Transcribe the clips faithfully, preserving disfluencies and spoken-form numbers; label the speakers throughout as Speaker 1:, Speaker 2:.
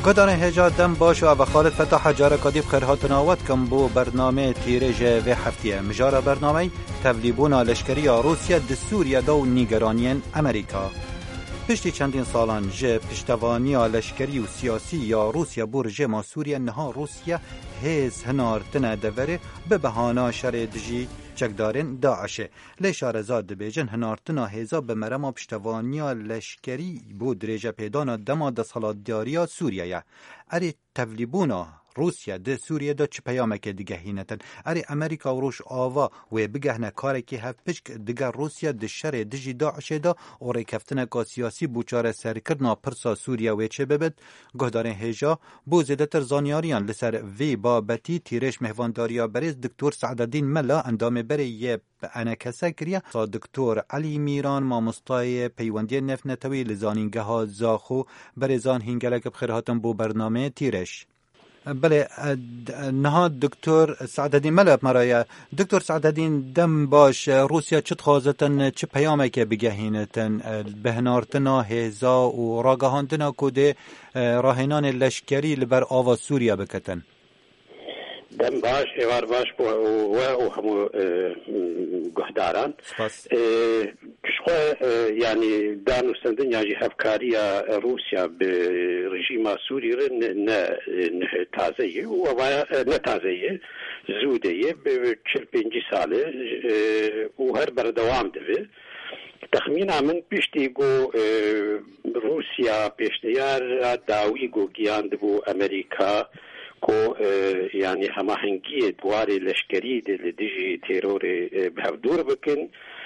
Speaker 1: قدر هجا دم باش و خالد فتح جاره کدیب خیرات ناوت کم بو برنامه تیرج و هفتیه مجاره برنامه تبلیبونا لشکری روسیه د سوریه دو نیگرانین امریکا. پشتی چندین سالان جه پشتوانی لشکری و سیاسی یا روسیه بور جه سوریه نها روسیه هیز هنارتنه دوره به بهانا شردجی چکدارن داعشه لیشار زاد بیجن هنارتنا هیزا به مرما پشتوانی لشکری بود ریجه پیدانا دما دسالاتداریا سوریه اری تبلیبونا روسیه ده سوریه دا چه پیامک دیگه هینتن اری امریکا و روش آوا و بگهنه کاره که هف پشک دیگه روسیه ده شر دجی داعشه دا و ریکفتنه که سیاسی بوچار سرکرنا پرسا سوریه و چه ببد گهدارن هیجا بو زیده تر زانیاریان لسر وی بابتی تیرش مهوانداریا بریز دکتور سعدالدین ملا اندام بری یه انا کسا کریه سا دکتور علی میران مامستای پیوندی نفت نتوی لزانینگه ها زاخو بریزان هنگلک بخیرهاتن بو برنامه تیرش. بله نهاد دکتر سعدالدین ملب مرایه دکتر سعدالدین دم باش روسیا چه خوازتن چه پیامه که بگهینتن بهنارتنا هزا و راگهاندنا کده راهنان لشکری لبر آوا سوریا بکتن
Speaker 2: دم باش ایوار باش و و همو گهداران کشخوا یعنی دانو سندن یاجی هفکاریا روسیا به رژیم سوری نه نه تازه و نه تازه زوده به چهل پنجی ساله و هر بردوام ده تخمین من پیشتی گو روسیا پیشتیار داوی گو گیاند بو امریکا کو یعنی هماهنگی دواری لشکری د دیجی ترور به دور بکن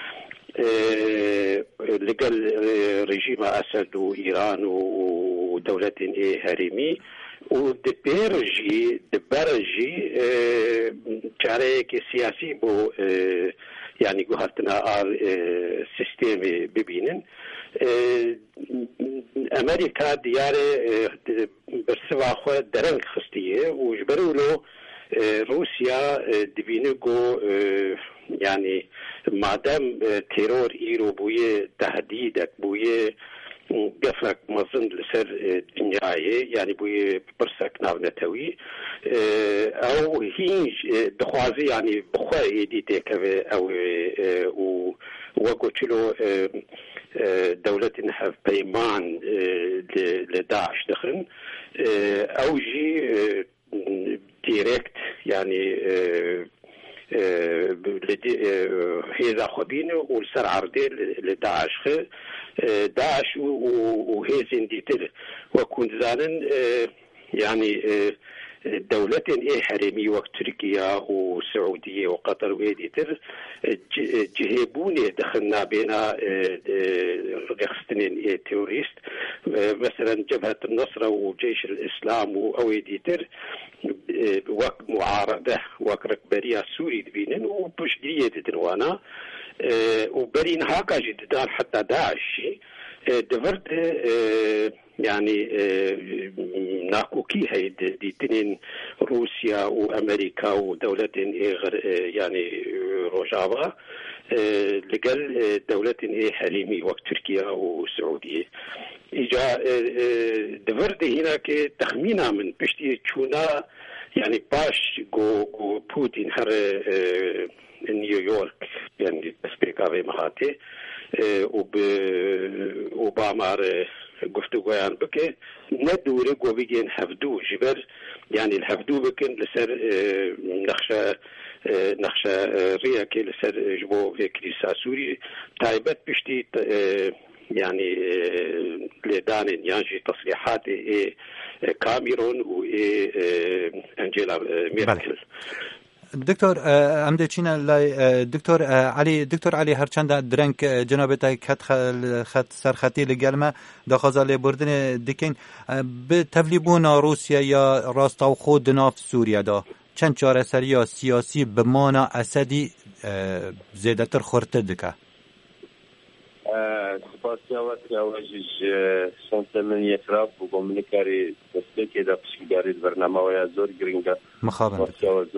Speaker 2: لقل رژیم اسد و ایران و دولت هرمی و د برجی د برجی چاره که سیاسی بو یعنی گوهرتنا آر سیستم ببینن امریکا دیاره برسوا خو درنگ خستیه و جبرولو روسیا دبینه گو یعنی مادام ترور ایرو بوی تهدیدک بوی قفرك مظن لسر دنياي يعني بوي برسك ناو نتوي او هينج دخوازي يعني بخوي ديتي كفي او وقوتلو دولة نحف بيمان لداعش دخن او جي ديريكت يعني هذا خبينه والسر عرضي لداعش داعش وهيزن ديتل وكنت زانن يعني دولة إيه حريمي وقت تركيا وسعودية وقطر ويديتر جهبوني دخلنا بينا غخستنين إيه تيوريست مثلا جبهة النصرة وجيش الإسلام وأويديتر وقت معارضة وقت ركبرية سوري دبينن وبش دية دنوانا وبرين هاكا جددان حتى داعش دفرت يعني ناكوكي هاي دي تنين روسيا وامريكا ودولة يعني روجافا لقل دولة حليمي وقت تركيا وسعودية اجا دفرت هناك تخمينا من بشتي تشونا يعني باش جو جو بوتين هر نيويورك يعني تسبيكا مهاتي وب وبامار گفتگویان بکه ندوره گو بگین هفدو جبر يعني الهفدو بكن لسر نخشى نخشى رياكي لسر جبو في كنيسة سوري تايبت بشتي يعني لدان يانجي تصريحات كاميرون و انجيلا ميركل.
Speaker 1: دکتر امده چینه لای دکتر علی دکتر علی هرچند درنگ جنابت خط خط سرخطی لگلمه دخازال بردن دکین به تبلیبون روسیه یا راستاو خود ناف سوریه دا چند چاره سری یا سیاسی به مانا اسدی زیادتر خورته دکه
Speaker 3: سپاسیاوات یاوجیش سنتمن یکراب و گمنکاری دسته که دا پشکداری برنامه و زور گرینگا
Speaker 1: مخابن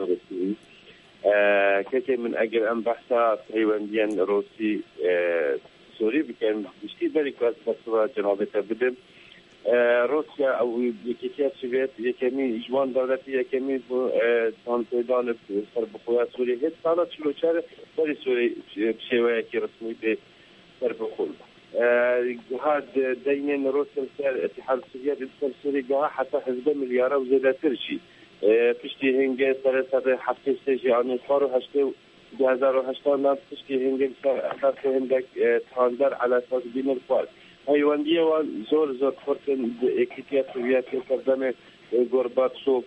Speaker 3: كتي من أجل أن بحثا حيوانيا روسي سوري بكن بشتي بريكات بصورة جنابته بدم روسیا او یکیت سوویت یکمی جوان دولتی یکمی بو تانتیدان سر بخواه سوریه هیچ سالا چلوچر باری سوریه بشیوه که رسمی به سر بخول هاد دینین روسیا سر اتحاد سوویت سر سوریه گاه حتی هزده میلیارد و زیاده ترشی پشتی هنگه سر سر هفته سیجی آنی کار و هشته دو هزار و هشتاد نام پشتی هنگه سر اخلاق هندک تاندر علی اساس بین الفارد هایواندیه و زور زور فرتن اکتیت سوویت کردن گورباچوف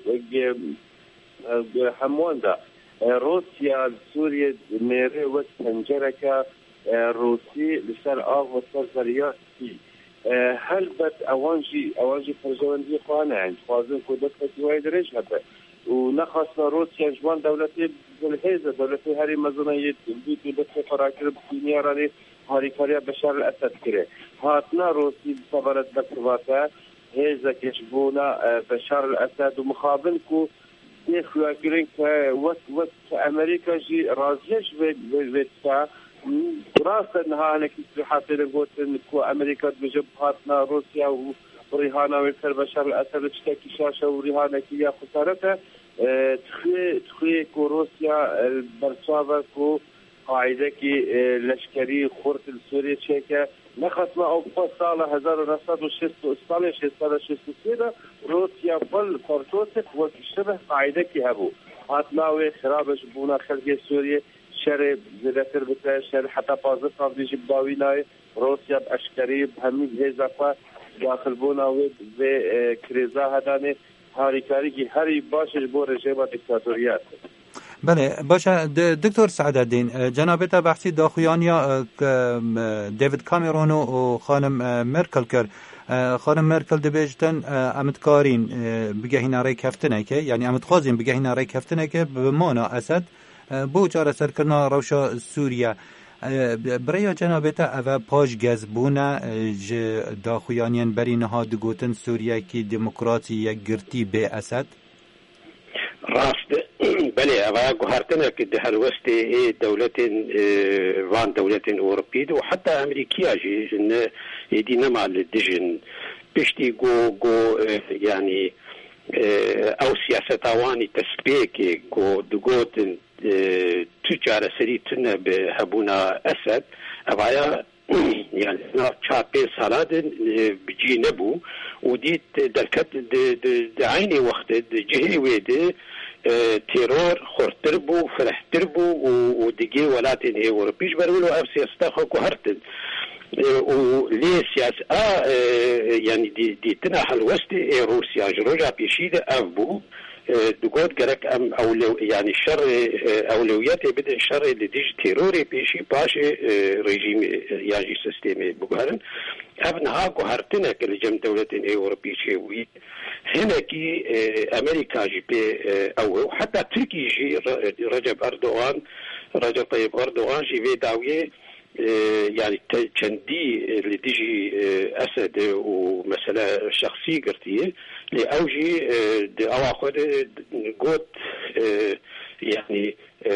Speaker 3: هموان دا روسیا سوریه میره و پنجره که روسی لسر آغ و سر زریاتی هل بد اوانجی اوانجی فرزواندی خوانه هنج خوازن کودت فتیوهای درش هده و نخواستنا روسیا جوان دولتی بالهیزه دولتی هری مزونه بیتو دسته فراکر بسینی رانی هاریکاریا بشار الاسد کره هاتنا روسی بصبرت بسواتا هیزه کشبونا بشار الاسد و مخابن کو دیخوا کرن که وقت وقت امریکا جی رازیش ویدتا دراسته انها هناك تصريحات لقوتن كو امريكا بجب هاتنا روسيا ورهانه ويسر بشار الاسد تشتكي شاشه ورهانه كيا خسارتها تخي تخي كو روسيا البرشافه كو قاعده كي لشكري خورت السوري تشيكا نخصنا او فصاله هزار ونصد وشست سال شست شست روسيا بل فرتوت وكشبه قاعده كي هبو هاتنا وخرابش بونا خلق سوريا شر زدتر بته شر حتی پازه قابلی جبداوی نای روسیا باشکری بهمی هزافا داخل بونا و به کریزا هدانه هاریکاری که هری باشه بو رژیم دیکتاتوریات.
Speaker 1: بله باشه دکتر سعدالدین جنابت بحثی داخویانیا دیوید کامرون و خانم مرکل کرد خانم مرکل دبیجتن امتکارین بگهین رای کفتنه که یعنی امتخوازین بگهین رای کفتنه که بمانا اسد بو چاره سرکرنا روشا سوریا برای جنابتا اوه پاش گزبونه ج داخویانین بری نها دگوتن سوریا کی دموکراسی یک گرتی به اسد
Speaker 2: راست بله اوه گوهرتنه که ده هلوسته دولت وان دولت اوروپید و حتی امریکیا جی دی نما لدجن بشتی گو گو یعنی او سیاستوانی تسبیک گو دگوتن تجار سريتنا بهبونا أسد أبايا يعني شابي سالاد بيجي نبو وديت دركت دعيني وقت جهي ويد تيرور خورتربو فرحتربو ودقي ولاتن هي وربيش برولو أف سياستا كهرتن وليه سياسة آه يعني دي دي تناح الوسط روسيا جروجا بيشيد أفبو دقود جرك أم أولو يعني الشر أولويات بدأ الشر اللي ديج تيروري بيشي باش رجيم يعني سيستمي بقارن أبنها قهرتنا كالجم دولة أوروبية شوي هنا كي أمريكا جي بي أو حتى تركي جي رجب أردوغان رجب طيب أردوغان جي في داوية يعني تشندي اللي تيجي أسد ومسألة شخصية قرتيه لأوجي أواخد قوت يعني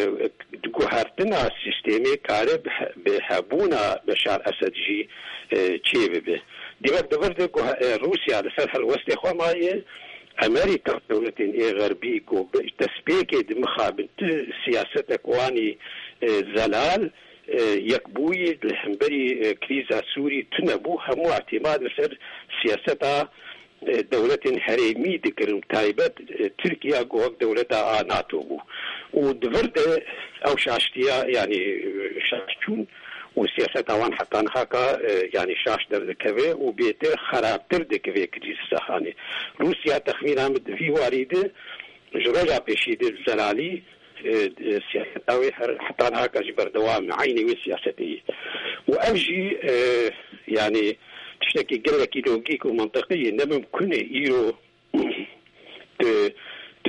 Speaker 2: قهرتنا السيستمي كارب بحبونا بشار أسد جي تشيب به دي وقت برد روسيا لسرح الوسط إخوة معي أمريكا دولة غربية تسبيك دمخابن سياستك واني زلال يكبوي الحنبري كريزا سوري تنبو همو اعتماد لسر سياستا دولة حريمي دكرم تايبت تركيا قوك دولة ناتو بو ودفرد او شاشتيا يعني شاشتون وسياستا وان حتى نخاكا يعني شاش در دكوه وبيتر خرابتر دكوه كريز ساخاني روسيا تخمينا مد في واريد جروجا بيشيد الزلالي سياسة حتى هكا جبر دوام عيني وسياستي وأمشي يعني تشتكي قلة كيلوجيك ومنطقية إنما ممكن يرو ت ت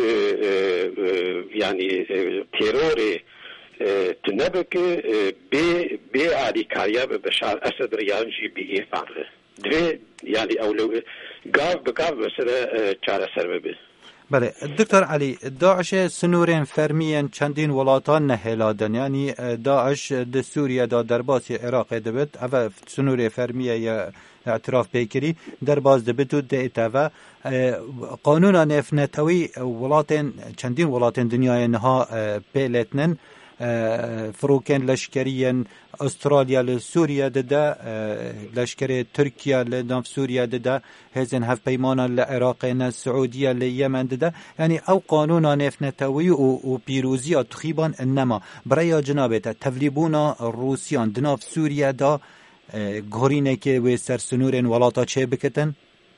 Speaker 2: يعني تيروري تنبك ب ب عاديكاريا بشار أسد ريانجي بإيران دوی يعني أولو قاف بقاف مثلا چاره سر ببه.
Speaker 1: بله دکتر علی داعش سنورین فرمیان چندین ولاتان نهلادن یعنی داعش د سوریه دا درباسی عراق دبت او سنور فرمیه یا اعتراف بکری در باز دبتو دهتا قانون نفنتوی ولاتن چندین ولاتن دنیای نها پیلتنن فروکن لشکریان استرالیا لسوریا ددا لشکر ترکیا لناف سوریا ددا هزن هف پیمانا لعراق السعودية ليمن ددا يعني او قانون نفنتوي و بيروزيا تخيبان انما برای جنابت تفلیبونا روسیان دناف سوریا دا گهرینه که و سرسنورن ولاتا چه بکتن؟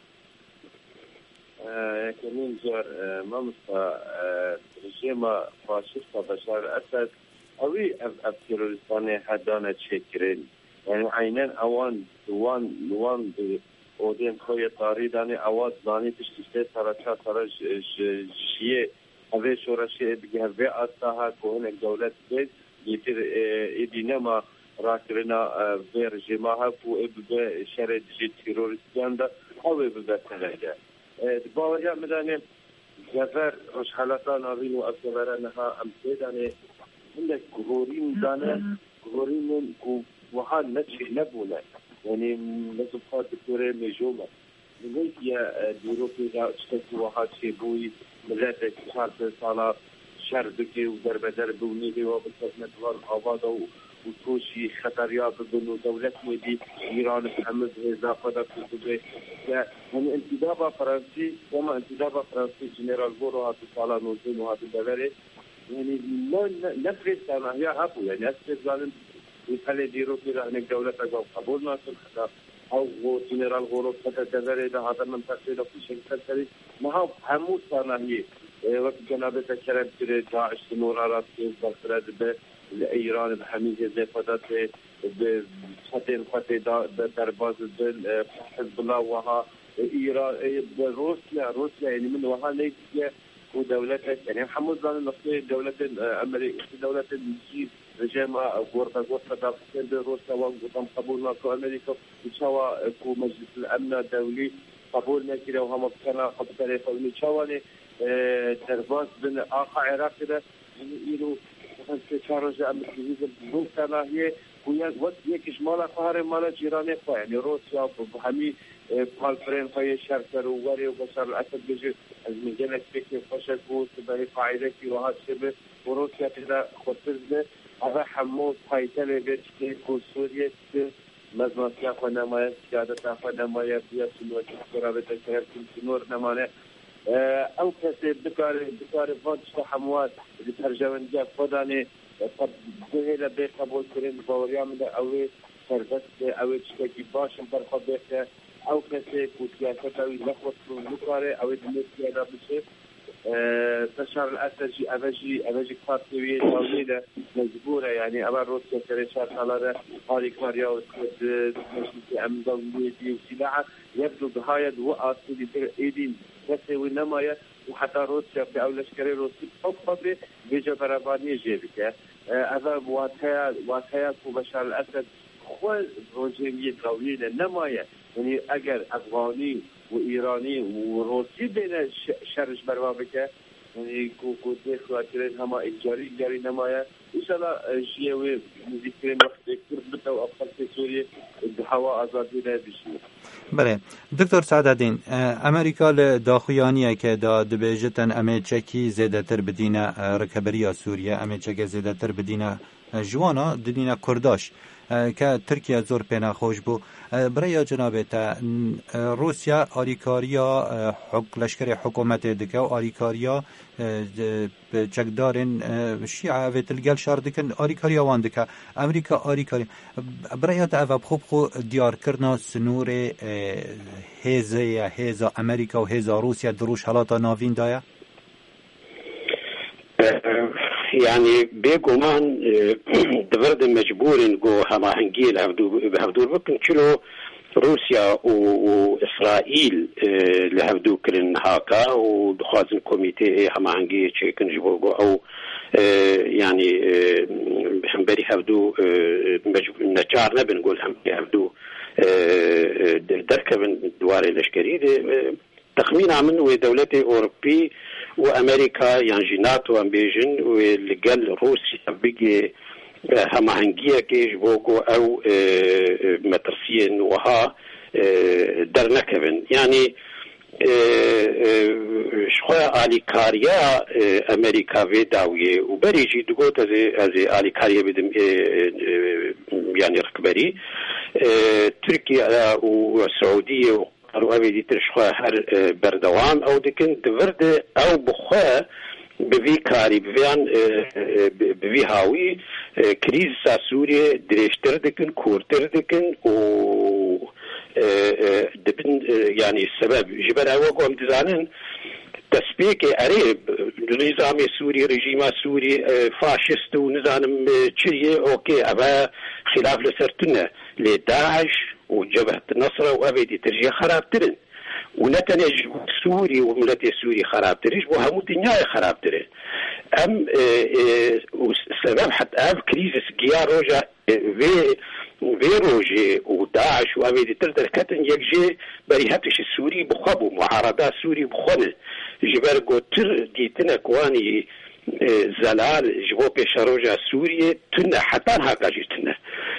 Speaker 3: كمين جار ممسا رجيما فاشستا بشار الأسد أوي أب تيرورستاني حدانا تشكرين يعني عينان أوان دوان دوان أودين خوية طارداني أواد داني تشتشتي سارتشا سارج شيء أبي شورشي بجهة في أصلها كهنك دولة بيت يتر إدينما راكرنا في رجيمها فو إبقى شرد جي تيرورستان دا أوي بقى تلاجة باوریا مدانه جفر روش حالتا ناوین و افزوره نها امسی دانه هنده گهوری مدانه گهوری من وها نچه نبونه یعنی نزم خواه دکتوره مجومه نگوید یا دیروپی دا اشتکی وها چه بوی ملت چهار سالا شر دکی و در بدر بونیدی و بسکنت وار آبادا و و توشی خطریاب بنو دولت میدی ایران محمد رضا خدا کتبه که هم انتداب فرانسی وما انتداب فرانسی جنرال بورو هاتو سالا نوزین و هاتو دلره یعنی نفرست انا هیا هبو یعنی اسفر زانن ویپله دیرو که رهنک دولت اگه قبول ناسل خدا او جنرال غورو خدا دلره ده هاتا منطقه ده پیشنگ کردی ما همو سانهی وقت جنابت کرم تره داعش نورارات که برخرد به ایران به همین جزء فدات به خطین خطی در باز دل حزب الله وها ایران روسیا روسیا یعنی من وها نیست و دولت یعنی حمود زن نقطه دولت امریکا دولت نجی رژیم غورتا غورتا داخل روسیا و قطم قبول نکو امریکا بچوا کو مجلس الامن الدولي قبول نکرده و هم بکنه خبر قومی چوانی در باز بین آقا عراق ده ایرو مثل چارج امریکایی ممکنه ويا وقت يكش مالا قهر مالا جيراني خو يعني روسيا بهمي بالفرين خي شركه ووري وبشر الاسد بيجي از مجال فكر فشل بود به قاعده کی وها شبه روسيا كده خطرزه هذا حمود هيتل بيت في سوريا مزمسيا خنما سياده خنما يا سنوات قرابه شهر سنور نمانه او کسی بکار بکار فاند حموات لترجمه جا خداني طب بهلا به قبول کردن باوریا من اوی سربست اوی چکی باشم بر خود بهته او کسی کوتیاسه اوی لخوت میکاره اوی دمیتی ادا بشه بشار الاسد جی اوجی اوجی کارتوی دولت مجبوره يعني اول روسيا كريشات على هاري كاريا ومجلس امن دولتي وسلاح يبدو بهاية وأصلي ايدين تسوي نماية وحتى روسيا في اول لشكري روسي حقبه بيجا براباني جيبك هذا واتها واتها بشار الاسد خو روجيمية دولية نماية يعني اگر افغاني وإيراني وروسي بين شرج برابك يعني كو كو دخل كرين هما إجاري إجاري نمايا إن شاء الله جيوي مذكرين وقت كتير بتو أبطال في سوريا الهواء آزادي لا بشيء.
Speaker 1: بله دکتر سعدالدین امریکا لداخویانیه که دا دبیجتن امیچکی زیده تر بدینه رکبری سوریه امیچک زیده تر بدینه جوانا دینه کرداش که ترکیه زور پینا خوش بو برای جنابه تا روسیا آریکاریا حق لشکر حکومت دکه و آریکاریا چکدارن شیعه و تلگل شار دکن آریکاریا وان دکه امریکا آریکاری برای تا اواب خوب خو دیار کرنا سنور هیزه هیزه امریکا و هیزه روسیا دروش حالاتا ناوین دایا؟
Speaker 2: يعني بيجومان دبرد مجبور نقول هما هنجيل هفدور بكن كيلو روسيا وإسرائيل لهفدو كرن هاكا ودخازن كوميتي هما هنجيل شيكن جبوغو أو يعني همبري هفدو نجارنا بنقول هم هفدو دركبن دواري لشكري تخمين عمن دولتي أوروبي وأمريكا يعني ناتو أم بيجن والجل روسيا بيجي هما هنجيا كيش بوكو أو مترسين وها درنكبن يعني شخوا آلیکاریا امریکا و داویه و بریجی دگوت از از آلیکاریا بدم یعنی رکبری ترکیه و سعودیه و قروه دیتر شخوا هر بردوام او دکن دورد او بخوا بوی کاری بویان بوی هاوی کریز سوریه درشتر دکن کورتر دکن و دبن يعني السبب جبر أوقهم تزانن تسبيك أريب نظام سوري رجيم سوري فاشست ونظام تشريه أوكي أبا خلاف لسرتنا لداعش وجبهة النصرة وأبدي ترجي خراب ترن ونتنج سوري وملتي سوري خراب تريج وهمو دنيا خراب ترن أم السبب حتى أب كريزس جيا روجا في ويروجي وداعش وأبيدي تردر كتن يجي بريهاتش السوري بخبو معارضات سوري بخونه جبر قوتر ديتنا كواني زلال جبو بيشاروجا سوريا تنا حتى هاكا جيتنا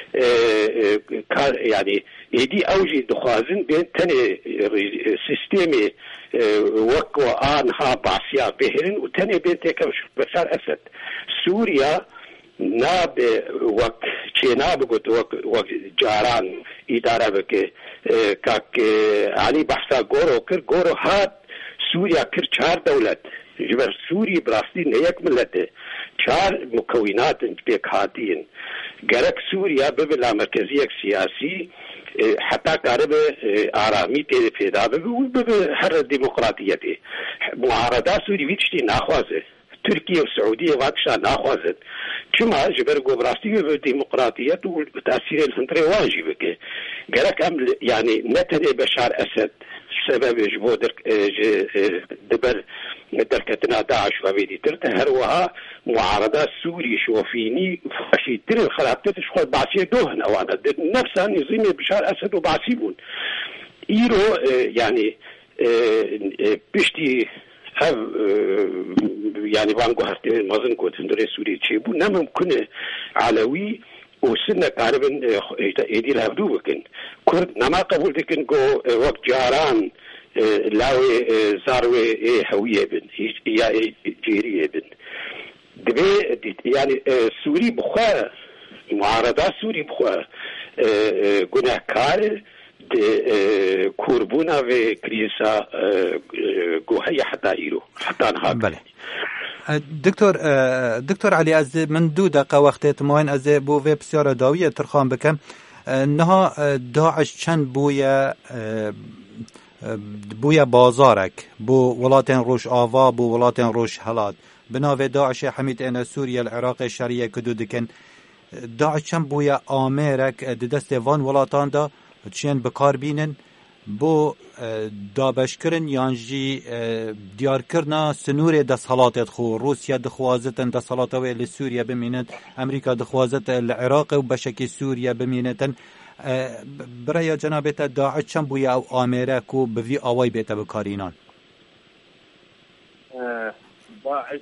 Speaker 2: يعني يدي أوجي دخازن بين تاني سيستيمي وكو آنها بعصيا بهرن وتاني بين تيكا بشار أسد سوريا ناب وقت چناب قلت وقت جاران اداره بك كاك علي بحثا غورو كر غورو هات سوريا كر چار دولت جبر سوري براستي نيك ملته چار مكونات بك هاتين غرق سوريا ببلا مركزية سياسي حتى قارب آرامی تیره پیدا بگو هر ديمقراطية معارضات سوري ويتشتي ناخوازه تركيا والسعودية واتشا ناخوازت كما جبر قبراستي بالديمقراطية وتأثير الهندري واجبك قالك أم يعني نتني بشار أسد سبب جبو دبر دركتنا داعش وبيدي ترتهر وها معارضة سوري شوفيني فاشي تري الخلافات شخوة بعسية دوهن أوانا نفسها نظام بشار أسد وبعسيبون إيرو يعني بشتي هم يعني بانكو هرتي مازن كنت هندري سوري تشيبو نمم كنا علوي وسنة قاربا يدي لها بدوبكن كرد نما قبول دكن جو وقت جاران لاوي زاروي هوية بن يا جيرية بن دبي يعني سوري بخوا معارضة سوري بخوا جناهكار كوربونا و كريسا گوهی حتى ایرو حتى نهاك
Speaker 1: بله دكتور دكتور علي از من دو دقیقه وقت ماین از بو و بسیار داویه ترخان بکم نها داعش چند بویا بویا بازارک بو ولاتن روش آوا بو ولاتن روش هلاد بناوه داعش حمید این سوریا العراق شریعه کدو دکن داعش چند بویا آمرک دست وان ولاتان دا چین بکار بینن بو دابشکرن یانجی دیار کرنا سنور دسالات خو روسیا دخوازتن دسالات وی سوریا بمینند امریکا دخوازت العراق و بشکی سوریا بمینتن برای جنابت داعش چند بویا او آمره کو بوی آوای بیتا بکارینان
Speaker 3: داعش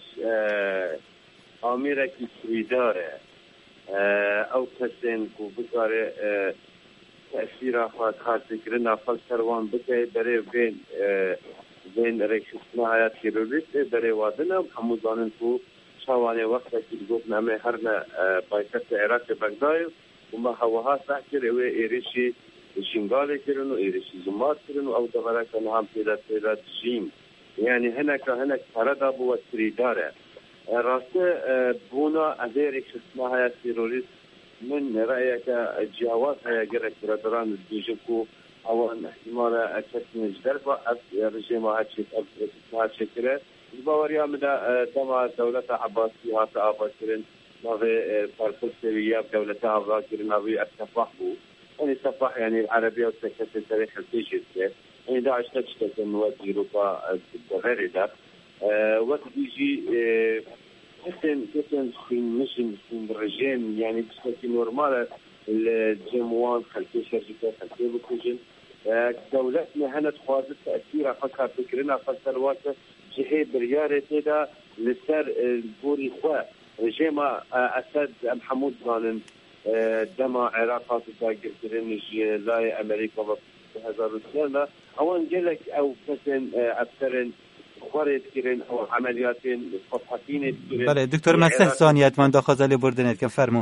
Speaker 3: آمره کی سویداره او کسین کو بکاره تأثير خاص ذكرنا فلسروان بكي بري بين بين ريشتنا حياة تيروريست بري وادنا محمود زانن تو شواني وقت كي قلت نعمل هرنا بايكت العراق بغداد وما هوها ساكر او ايريشي شنغالي كرنو ايريشي زمات كرنو او دغرا كان هم بيدا بيدا جيم يعني هناك هناك فردا بو تريداره راسته بونا ادير ريشتنا حياة تيروريست من رأيك جهات هي جرت ردران الديجكو أو أن احتمال أكثر جدربة رجيم هاتشيك هاتشيك كره الباوريا مدا دما دولة عباسية هات عباسيين ما في فرق سرية دولة عباسيين ما في التفاح بو يعني التفاح يعني العربية وسكت التاريخ التيجي يعني داعش تشتت النواد أوروبا غير ذا وقت بيجي كتن كتن في مشن في الرجيم يعني بشكل نورمال الجموان خلفي شركة خلفي بكوجن دولتنا هنا تخاذ تأثير فكر فكرنا فكر وقت جهة بريارة كده لسر البوري خوا رجيم أسد محمود زانن دما عراقات تاجر كرنج لا أمريكا هزار و سه اوان جلك او كسن افسرن خورد كرن او عمليات فتحتين كرن.
Speaker 1: بله دكتور مسح ثانيات من داخل بردنت كم فرمو.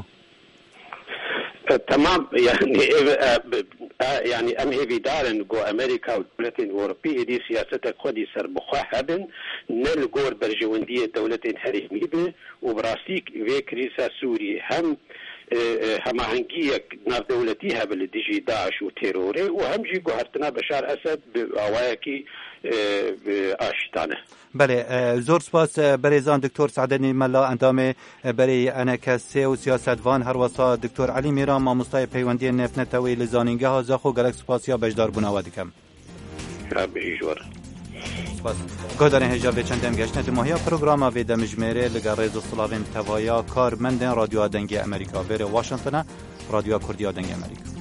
Speaker 2: تمام يعني يعني ام هي دارن جو امريكا والدولتين الاوروبيه دي سياستك خدي سر بخاحبن نل جور برجونديه دولتين حريميه وبراسيك فيكريسا سوري هم هم هنجيك ناف دولتيها بالديجي داعش وتيروري وهم جي جوهرتنا بشار اسد بأوايكي باشتانه.
Speaker 1: بله زور سپاس بریزان دکتر سعدنی ملا اندام بری انکسه و سیاستوان هر وسا دکتر علی میران ماموستای پیوندی نفت نتوی لزانینگه ها زخو گلک سپاسیا بجدار بناوا دکم.
Speaker 2: ربی جوار.
Speaker 1: سپاس. گادرین هجاب چندم گشنه ماهیا پروگراما و دمجمره لگرز سلاوین توایا کارمندن رادیو دنگی امریکا بره واشنطن رادیو کردی دنگی امریکا.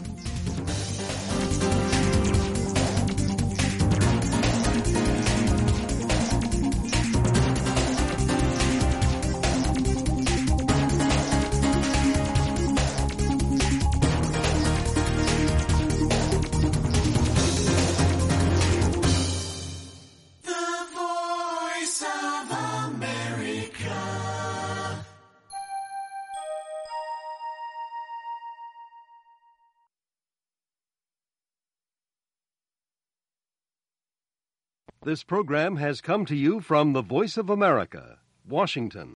Speaker 4: This program has come to you from the Voice of America, Washington.